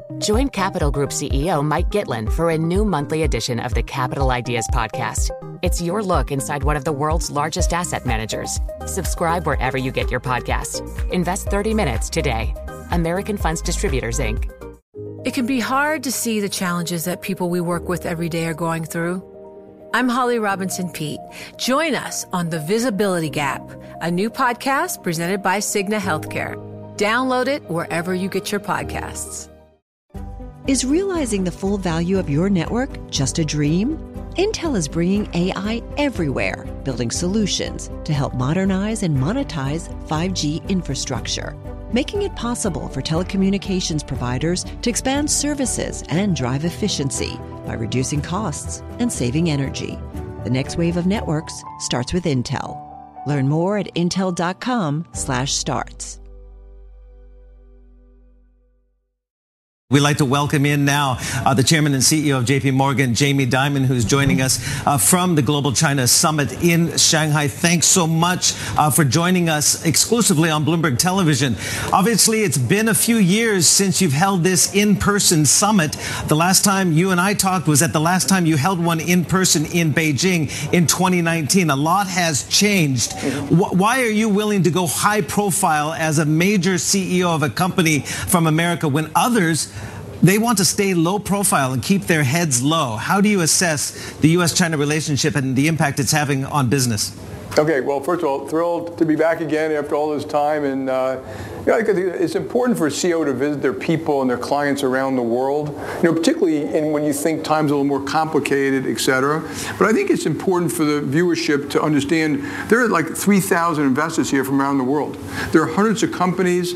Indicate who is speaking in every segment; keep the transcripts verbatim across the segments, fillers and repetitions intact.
Speaker 1: Join Capital Group C E O Mike Gitlin for a new monthly edition of the Capital Ideas Podcast. It's your look inside one of the world's largest asset managers. Subscribe wherever you get your podcasts. Invest thirty minutes today. American Funds Distributors, Incorporated.
Speaker 2: It can be hard to see the challenges that people we work with every day are going through. I'm Holly Robinson Peete. Join us on The Visibility Gap, a new podcast presented by Cigna Healthcare. Download it wherever you get your podcasts.
Speaker 3: Is realizing the full value of your network just a dream? Intel is bringing A I everywhere, building solutions to help modernize and monetize five G infrastructure, making it possible for telecommunications providers to expand services and drive efficiency by reducing costs and saving energy. The next wave of networks starts with Intel. Learn more at intel dot com slash starts.
Speaker 4: We'd like to welcome in now uh, the chairman and C E O of J P Morgan, Jamie Dimon, who's joining us uh, from the Global China Summit in Shanghai. Thanks so much uh, for joining us exclusively on Bloomberg Television. Obviously, it's been a few years since you've held this in-person summit. The last time you and I talked was at the last time you held one in person in Beijing in twenty nineteen. A lot has changed. Mm-hmm. Why are you willing to go high profile as a major C E O of a company from America when others, they want to stay low profile and keep their heads low? How do you assess the U S China relationship and the impact it's having on business?
Speaker 5: Okay, well, first of all, thrilled to be back again after all this time. And uh, yeah, it's important for a C E O to visit their people and their clients around the world, you know, particularly in when you think time's a little more complicated, et cetera. But I think it's important for the viewership to understand there are like three thousand investors here from around the world. There are hundreds of companies,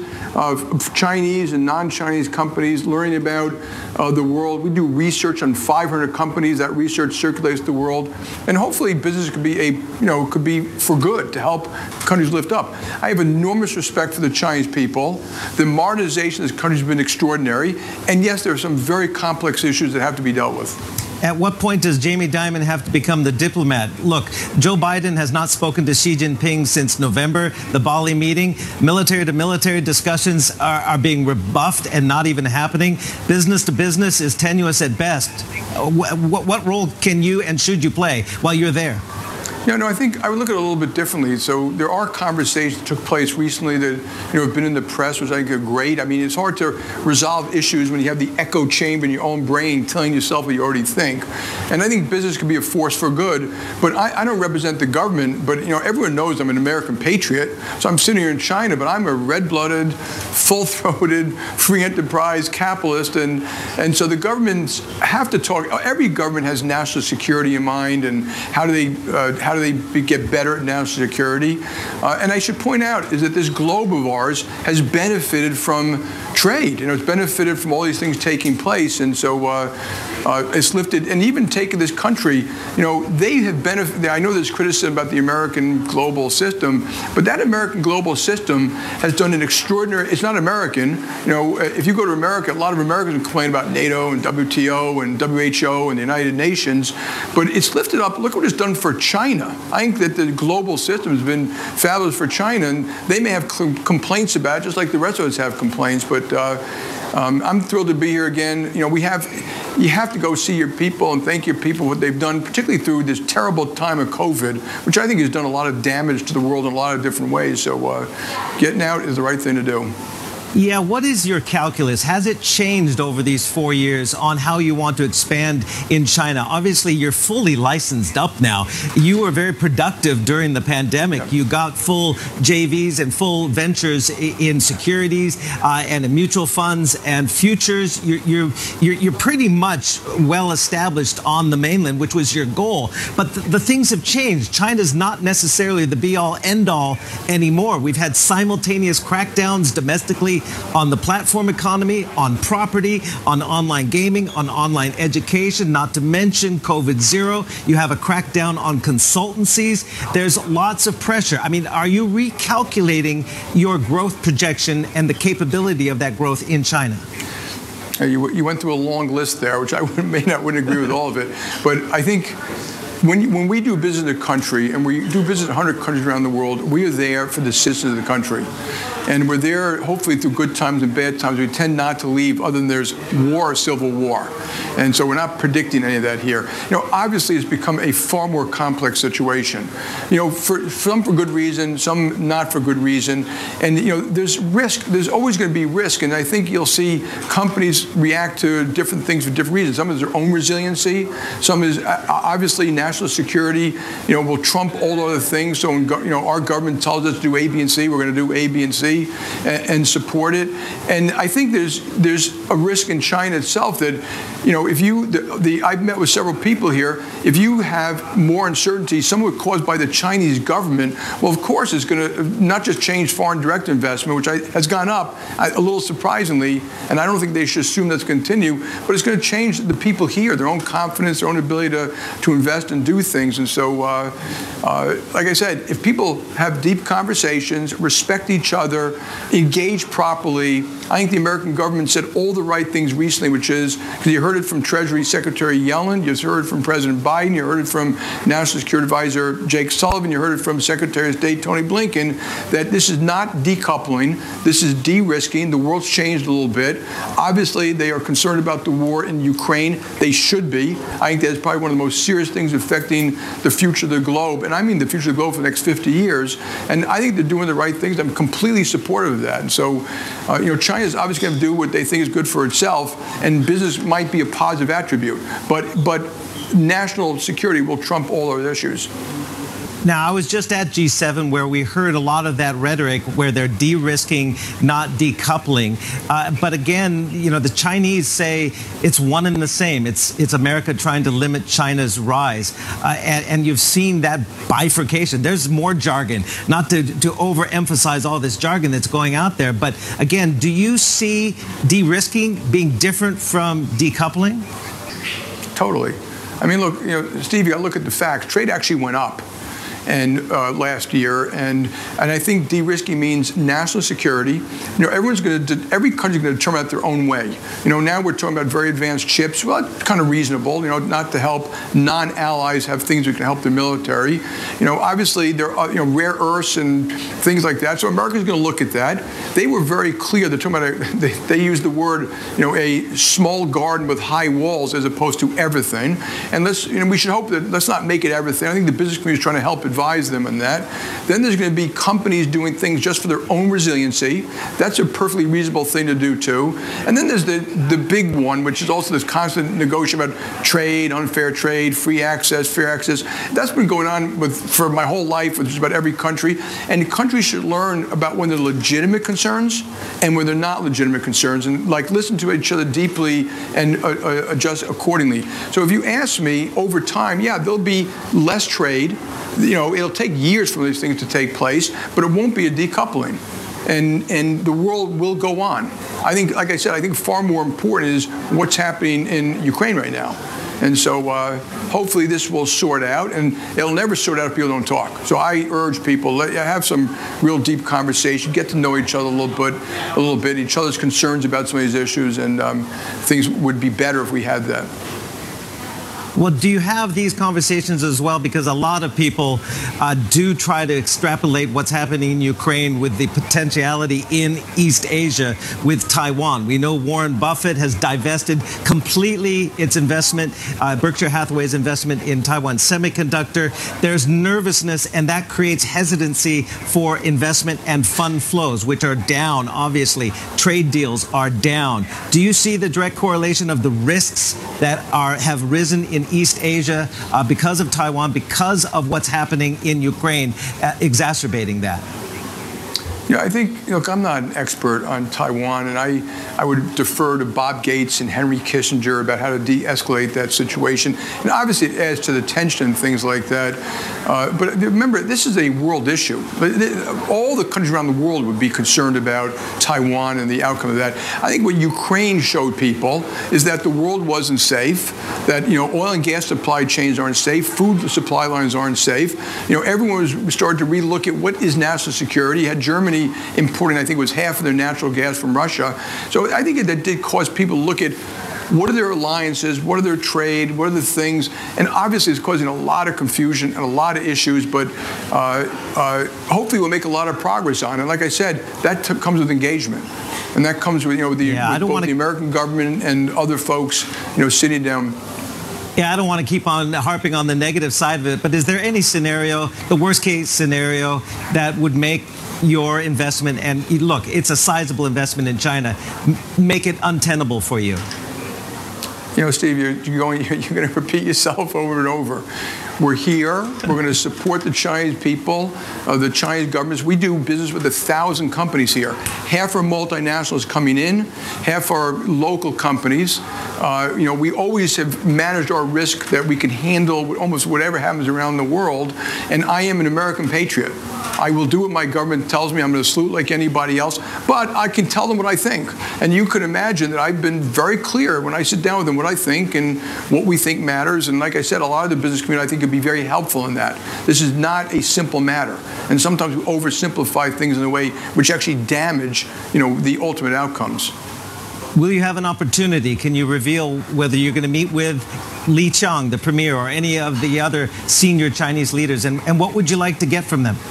Speaker 5: of Chinese and non-Chinese companies, learning about uh, the world. We do research on five hundred companies. That research circulates the world. And hopefully business could be a, you know, could be for good to help countries lift up. I have enormous respect for the Chinese people. The modernization of this country has been extraordinary. And yes, there are some very complex issues that have to be dealt with.
Speaker 4: At what point does Jamie Dimon have to become the diplomat? Look, Joe Biden has not spoken to Xi Jinping since November, the Bali meeting. Military to military discussions are, are being rebuffed and not even happening. Business to business is tenuous at best. What, what, what role can you and should you play while you're there?
Speaker 5: Yeah, no, I think I would look at it a little bit differently. So there are conversations that took place recently that, you know, have been in the press, which I think are great. I mean, it's hard to resolve issues when you have the echo chamber in your own brain telling yourself what you already think. And I think business can be a force for good. But I, I don't represent the government. But, you know, everyone knows I'm an American patriot. So I'm sitting here in China, but I'm a red-blooded, full-throated, free enterprise capitalist. And, and so the governments have to talk. Every government has national security in mind, and how do they uh, how do they be, get better at national security? Uh, and I should point out is that this globe of ours has benefited from trade. You know, it's benefited from all these things taking place, and so uh, uh, it's lifted. And even taking this country, you know, they have benefited. I know there's criticism about the American global system, but that American global system has done an extraordinary. It's not American. You know, if you go to America, a lot of Americans complain about NATO and W T O and W H O and the United Nations, but it's lifted up. Look what it's done for China. I think that the global system has been fabulous for China, and they may have complaints about it, just like the rest of us have complaints. But uh, um, I'm thrilled to be here again. You know, we have, you have to go see your people and thank your people what they've done, particularly through this terrible time of COVID, which I think has done a lot of damage to the world in a lot of different ways. So uh, getting out is the right thing to do.
Speaker 4: Yeah, what is your calculus? Has it changed over these four years on how you want to expand in China? Obviously, you're fully licensed up now. You were very productive during the pandemic. Yeah. You got full J Vs and full ventures in securities uh, and in mutual funds and futures. You're, you're, you're, you're pretty much well established on the mainland, which was your goal. But the, the things have changed. China's not necessarily the be-all, end-all anymore. We've had simultaneous crackdowns domestically on the platform economy, on property, on online gaming, on online education, not to mention COVID zero. You have a crackdown on consultancies. There's lots of pressure. I mean, are you recalculating your growth projection and the capability of that growth in China?
Speaker 5: You, you went through a long list there, which I may not wouldn't agree with all of it. But I think when, when we do business in a country, and we do business in one hundred countries around the world, we are there for the citizens of the country. And we're there, hopefully, through good times and bad times. We tend not to leave other than there's war or civil war. And so we're not predicting any of that here. You know, obviously, it's become a far more complex situation. You know, for some for good reason, some not for good reason. And, you know, there's risk. There's always going to be risk. And I think you'll see companies react to different things for different reasons. Some is their own resiliency. Some is, uh, obviously, national security, you know, will trump all other things. So, when, you know, our government tells us to do A, B, and C, we're going to do A, B, and C. And, and support it. And I think there's there's a risk in China itself that, you know, if you, the, the I've met with several people here, if you have more uncertainty, some of it caused by the Chinese government, well, of course, it's going to not just change foreign direct investment, which I, has gone up a little surprisingly, and I don't think they should assume that's going to continue, but it's going to change the people here, their own confidence, their own ability to, to invest and do things. And so, uh, uh, like I said, if people have deep conversations, respect each other, engage properly. I think the American government said all the right things recently, which is, because you heard it from Treasury Secretary Yellen, you heard it from President Biden, you heard it from National Security Advisor Jake Sullivan, you heard it from Secretary of State Tony Blinken, that this is not decoupling, this is de-risking. The world's changed a little bit. Obviously, they are concerned about the war in Ukraine. They should be. I think that's probably one of the most serious things affecting the future of the globe, and I mean the future of the globe for the next fifty years. And I think they're doing the right things. I'm completely supportive of that. And so, uh, you know, China is obviously going to do what they think is good for itself, and business might be a positive attribute. But, but national security will trump all other issues.
Speaker 4: Now, I was just at G seven where we heard a lot of that rhetoric where they're de-risking, not decoupling. Uh, but again, you know, the Chinese say it's one and the same. It's it's America trying to limit China's rise. Uh, and, and you've seen that bifurcation. There's more jargon, not to, to overemphasize all this jargon that's going out there. But again, do you see de-risking being different from decoupling?
Speaker 5: Totally. I mean, look, you know, Steve, you got to look at the facts. Trade actually went up. And uh, last year, and and I think de-risking means national security. You know, everyone's going to, every country's going to determine that their own way. You know, now we're talking about very advanced chips. Well, that's kind of reasonable. You know, not to help non-allies have things that can help the military. You know, obviously there are, you know, rare earths and things like that. So America's going to look at that. They were very clear. They're talking about a, they, they used the word, you know, a small garden with high walls as opposed to everything. And let's, you know, we should hope that let's not make it everything. I think the business community is trying to help advise them on that. Then there's going to be companies doing things just for their own resiliency. That's a perfectly reasonable thing to do too. And then there's the, the big one, which is also this constant negotiation about trade, unfair trade, free access, fair access. That's been going on with for my whole life with just about every country. And countries should learn about when they're legitimate concerns and when they're not legitimate concerns, and like listen to each other deeply and uh, uh, adjust accordingly. So if you ask me, over time, yeah, there'll be less trade. You know, it'll take years for these things to take place, but it won't be a decoupling. And, and the world will go on. I think, like I said, I think far more important is what's happening in Ukraine right now. And so uh, hopefully this will sort out, and it'll never sort out if people don't talk. So I urge people, let, have some real deep conversation, get to know each other a little bit, a little bit, each other's concerns about some of these issues, and um, things would be better if we had that.
Speaker 4: Well, do you have these conversations as well? Because a lot of people uh, do try to extrapolate what's happening in Ukraine with the potentiality in East Asia with Taiwan. We know Warren Buffett has divested completely its investment, uh, Berkshire Hathaway's investment in Taiwan Semiconductor. There's nervousness, and that creates hesitancy for investment and fund flows, which are down, obviously. Trade deals are down. Do you see the direct correlation of the risks that are have risen in East Asia uh, because of Taiwan, because of what's happening in Ukraine, uh, exacerbating that?
Speaker 5: Yeah, I think, look, I'm not an expert on Taiwan, and I, I would defer to Bob Gates and Henry Kissinger about how to de-escalate that situation. And obviously it adds to the tension and things like that. Uh, but remember, this is a world issue. All the countries around the world would be concerned about Taiwan and the outcome of that. I think what Ukraine showed people is that the world wasn't safe, that, you know, oil and gas supply chains aren't safe, food supply lines aren't safe. You know, everyone was started to relook at what is national security. You had Germany importing, I think it was half of their natural gas from Russia. So I think that did cause people to look at what are their alliances, what are their trade, what are the things, and obviously it's causing a lot of confusion and a lot of issues, but uh, uh, hopefully we'll make a lot of progress on it. Like I said, that t- comes with engagement. And that comes with, you know, the,
Speaker 4: yeah,
Speaker 5: with both
Speaker 4: wanna...
Speaker 5: the American government and other folks, you know, sitting down.
Speaker 4: Yeah, I don't want to keep on harping on the negative side of it, but is there any scenario, the worst case scenario, that would make your investment, and look, it's a sizable investment in China, make it untenable for you?
Speaker 5: You know, Steve, you're, you're going, you're going to repeat yourself over and over. We're here. We're going to support the Chinese people, uh, the Chinese governments. We do business with a thousand companies here. Half are multinationals coming in, half are local companies. Uh, you know, we always have managed our risk that we can handle almost whatever happens around the world. And I am an American patriot. I will do what my government tells me. I'm going to salute like anybody else, but I can tell them what I think. And you can imagine that I've been very clear when I sit down with them what I think and what we think matters. And like I said, a lot of the business community, I think, could be very helpful in that. This is not a simple matter. And sometimes we oversimplify things in a way which actually damage, you know, the ultimate outcomes.
Speaker 4: Will you have an opportunity? Can you reveal whether you're going to meet with Li Qiang, the premier, or any of the other senior Chinese leaders? And, and what would you like to get from them?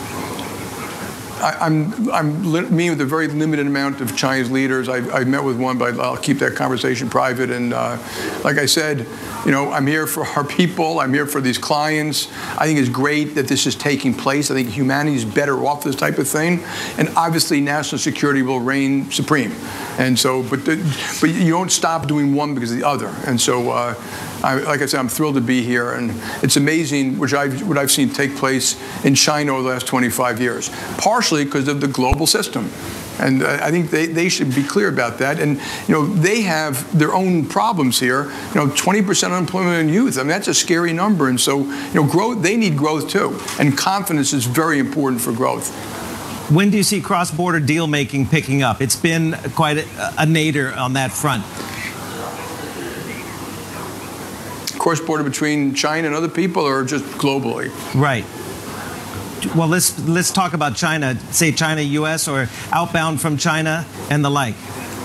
Speaker 5: I, I'm I'm li- meeting with a very limited amount of Chinese leaders. I, I met with one, but I'll keep that conversation private. And uh, like I said, you know, I'm here for our people. I'm here for these clients. I think it's great that this is taking place. I think humanity is better off this type of thing. And obviously, national security will reign supreme. And so, but the, but you don't stop doing one because of the other. And so, uh, I, like I said, I'm thrilled to be here. And it's amazing which I've, what I've seen take place in China over the last twenty-five years, partially because of the global system. And uh, I think they, they should be clear about that. And, you know, they have their own problems here. You know, twenty percent unemployment in youth. I mean, that's a scary number. And so, you know, growth, they need growth too. And confidence is very important for growth.
Speaker 4: When do you see cross-border deal-making picking up? It's been quite a, a nadir on that front.
Speaker 5: Cross-border between China and other people, or just globally?
Speaker 4: Right. Well, let's let's talk about China. Say China, U S, or outbound from China and the like.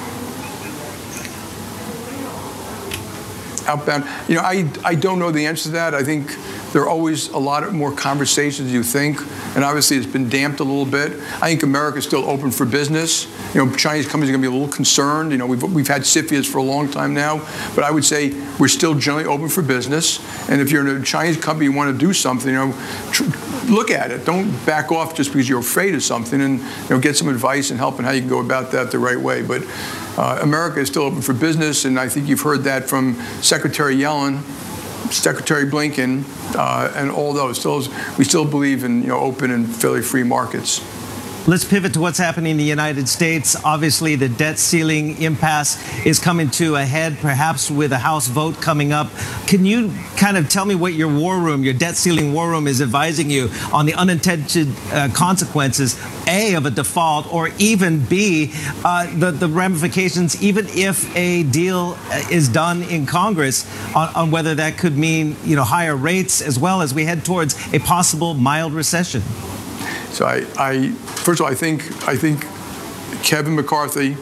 Speaker 5: Outbound. You know, I I don't know the answer to that. I think there are always a lot of more conversations you think, and obviously it's been damped a little bit. I think America is still open for business. You know, Chinese companies are going to be a little concerned. You know, we've we've had CFIUS for a long time now, but I would say we're still generally open for business. And if you're in a Chinese company, you want to do something, you know, tr- look at it. Don't back off just because you're afraid of something, and you know, get some advice and help on how you can go about that the right way. But uh, America is still open for business, and I think you've heard that from Secretary Yellen, Secretary Blinken, uh, and all those. Still, we still believe in, you know, open and fairly free markets.
Speaker 4: Let's pivot to what's happening in the United States. Obviously, the debt ceiling impasse is coming to a head, perhaps with a House vote coming up. Can you kind of tell me what your war room, your debt ceiling war room, is advising you on the unintended uh, consequences, A, of a default, or even B, uh, the, the ramifications, even if a deal is done in Congress, on, on whether that could mean, you know, higher rates as well as we head towards a possible mild recession?
Speaker 5: So I, I, first of all, I think I think Kevin McCarthy,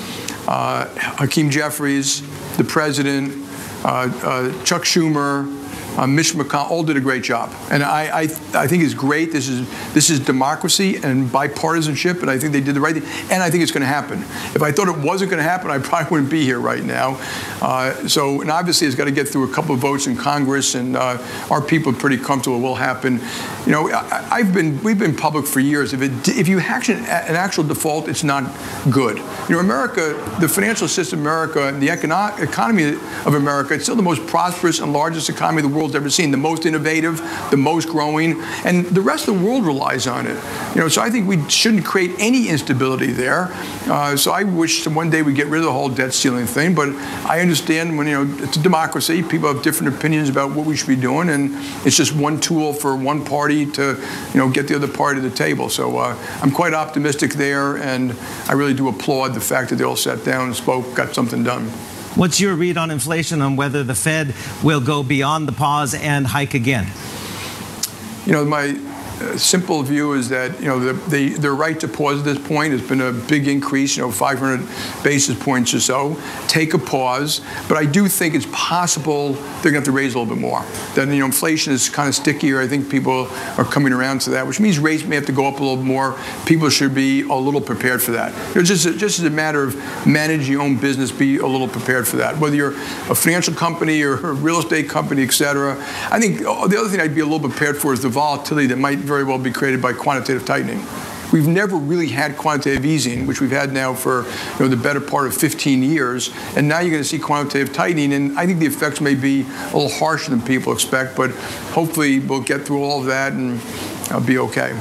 Speaker 5: uh, Hakeem Jeffries, the president, uh, uh, Chuck Schumer, uh, Mitch McConnell all did a great job, and I, I I think it's great. This is this is democracy and bipartisanship, and I think they did the right thing. And I think it's going to happen. If I thought it wasn't going to happen, I probably wouldn't be here right now. Uh, so, and obviously, it's got to get through a couple of votes in Congress, and uh, our people are pretty comfortable it will happen. You know, I, I've been we've been public for years. If it if you action an actual default, it's not good. You know, America, the financial system of America, and the econo- economy of America, it's still the most prosperous and largest economy the world's ever seen, the most innovative, the most growing, and the rest of the world relies on it. You know, so I think we shouldn't create any instability there. Uh, so I wish one day we get rid of the whole debt ceiling thing, but I understand when, you know, it's a democracy, people have different opinions about what we should be doing, and it's just one tool for one party to, you know, get the other party to the table. So uh, I'm quite optimistic there, and I really do applaud the fact that they all sat down and spoke, got something done.
Speaker 4: What's your read on inflation, on whether the Fed will go beyond the pause and hike again?
Speaker 5: You know, my uh, simple view is that, you know, the, the, their right to pause at this point has been a big increase, you know, five hundred basis points or so. Take a pause. But I do think it's possible they're going to have to raise a little bit more. Then, you know, inflation is kind of stickier. I think people are coming around to that, which means rates may have to go up a little more. People should be a little prepared for that. You know, just, just as a matter of managing your own business, be a little prepared for that. Whether you're a financial company or a real estate company, et cetera. I think the other thing I'd be a little prepared for is the volatility that might very well be created by quantitative tightening. We've never really had quantitative easing, which we've had now for, you know, the better part of fifteen years, and now you're going to see quantitative tightening, and I think the effects may be a little harsher than people expect, but hopefully we'll get through all of that and I'll be okay.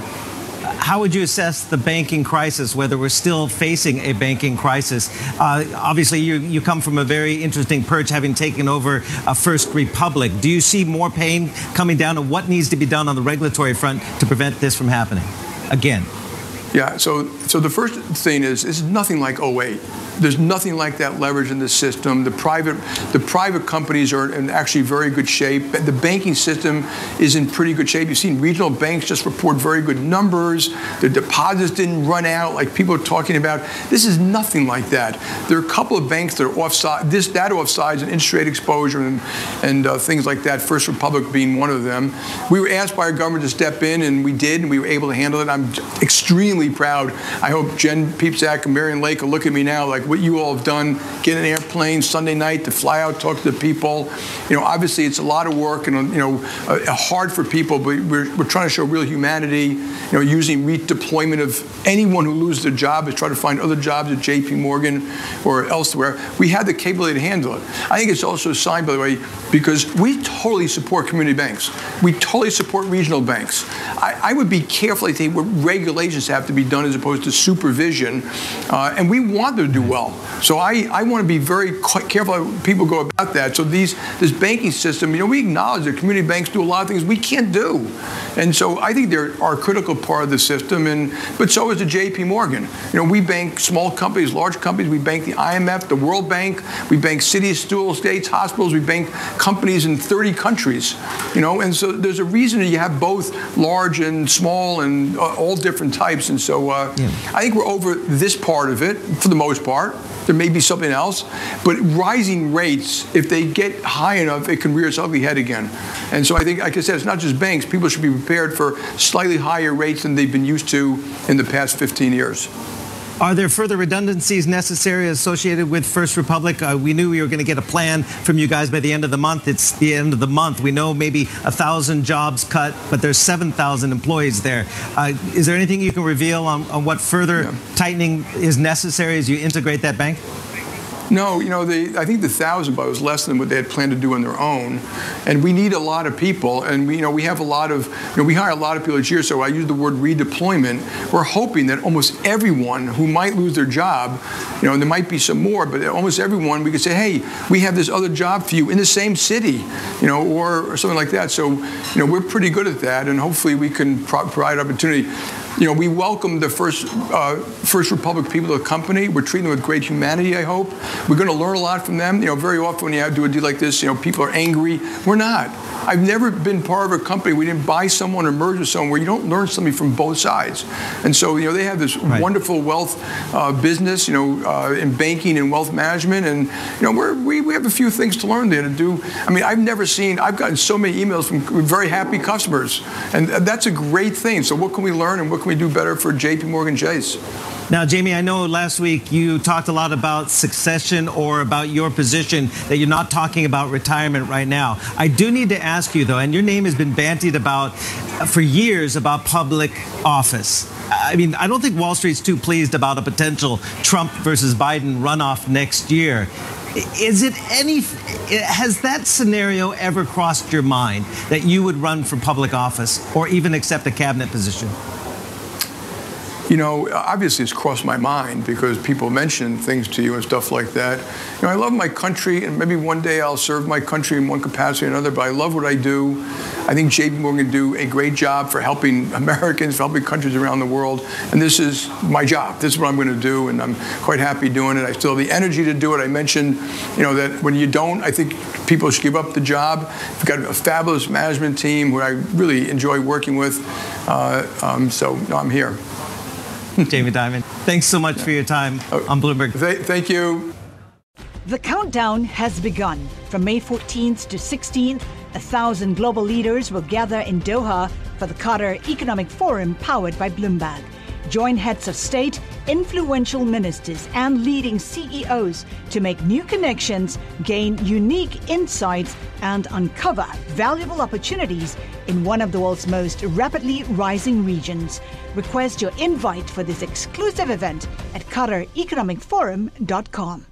Speaker 4: How would you assess the banking crisis, whether we're still facing a banking crisis? Uh, obviously, you, you come from a very interesting perch, having taken over a First Republic. Do you see more pain coming down, and what needs to be done on the regulatory front to prevent this from happening again?
Speaker 5: Yeah, so so the first thing is, this is nothing like oh eight. There's nothing like that leverage in the system. The private, the private companies are in actually very good shape. The banking system is in pretty good shape. You've seen regional banks just report very good numbers. Their deposits didn't run out like people are talking about. This is nothing like that. There are a couple of banks that are offside, this, that offsides, and interest rate exposure and, and uh, things like that, First Republic being one of them. We were asked by our government to step in, and we did, and we were able to handle it. I'm extremely proud. I hope Jen Piepzak and Marion Lake will look at me now like, what you all have done, get an airplane Sunday night to fly out, talk to the people. You know, obviously it's a lot of work and, you know, uh, hard for people, but we're, we're trying to show real humanity, you know, using redeployment of anyone who loses their job is try to find other jobs at J P Morgan or elsewhere. We had the capability to handle it. I think it's also a sign, by the way, because we totally support community banks. We totally support regional banks. I, I would be careful, I think, what regulations have to be done as opposed to supervision, uh, and we want them to do well. So I, I want to be very careful how people go about that. So these this banking system, you know, we acknowledge that community banks do a lot of things we can't do. And so I think they're are a critical part of the system, and but so is the J P Morgan. You know, we bank small companies, large companies. We bank the I M F, the World Bank. We bank cities, schools, states, hospitals. We bank companies in thirty countries. You know, and so there's a reason that you have both large and small and uh, all different types. And so uh, yeah. I think we're over this part of it for the most part. There may be something else, but rising rates, if they get high enough, it can rear its ugly head again. And so I think, like I said, it's not just banks. People should be prepared for slightly higher rates than they've been used to in the past fifteen years.
Speaker 4: Are there further redundancies necessary associated with First Republic? Uh, we knew we were going to get a plan from you guys by the end of the month. It's the end of the month. We know maybe a thousand jobs cut, but there's seven thousand employees there. Uh, is there anything you can reveal on, on what further yeah. tightening is necessary as you integrate that bank?
Speaker 5: No, you know, the, I think the thousand but was less than what they had planned to do on their own, and we need a lot of people, and we, you know, we have a lot of, you know, we hire a lot of people each year. So I use the word redeployment. We're hoping that almost everyone who might lose their job, you know, and there might be some more, but almost everyone, we could say, hey, we have this other job for you in the same city, you know, or, or something like that. So, you know, we're pretty good at that, and hopefully we can pro- provide opportunity. You know, we welcome the First uh, First Republic people to the company. We're treating them with great humanity, I hope. We're going to learn a lot from them. You know, very often when you have to do a deal like this, you know, people are angry. We're not. I've never been part of a company we didn't buy someone or merge with someone where you don't learn something from both sides. And so, you know, they have this right. wonderful wealth uh, business, you know, uh, in banking and wealth management. And, you know, we're, we we have a few things to learn there to do. I mean, I've never seen, I've gotten so many emails from very happy customers. And that's a great thing. So what can we learn and what can we do better for J P Morgan Chase?
Speaker 4: Now, Jamie, I know last week you talked a lot about succession or about your position, that you're not talking about retirement right now. I do need to ask you, though, and your name has been bandied about for years about public office. I mean, I don't think Wall Street's too pleased about a potential Trump versus Biden runoff next year. Is it any, has that scenario ever crossed your mind that you would run for public office or even accept a cabinet position?
Speaker 5: you know, obviously it's crossed my mind because people mention things to you and stuff like that. You know, I love my country, and maybe one day I'll serve my country in one capacity or another, but I love what I do. I think J P Morgan do a great job for helping Americans, for helping countries around the world, and this is my job. This is what I'm going to do, and I'm quite happy doing it. I still have the energy to do it. I mentioned, you know, that when you don't, I think people should give up the job. We've got a fabulous management team who I really enjoy working with, uh, um, so no, I'm here.
Speaker 4: Jamie Dimon, thanks so much for your time on Bloomberg.
Speaker 5: Th- thank you.
Speaker 6: The countdown has begun. From May fourteenth to sixteenth, a thousand global leaders will gather in Doha for the Qatar Economic Forum powered by Bloomberg. Join heads of state, influential ministers, and leading C E Os to make new connections, gain unique insights, and uncover valuable opportunities in one of the world's most rapidly rising regions. Request your invite for this exclusive event at qatar economic forum dot com.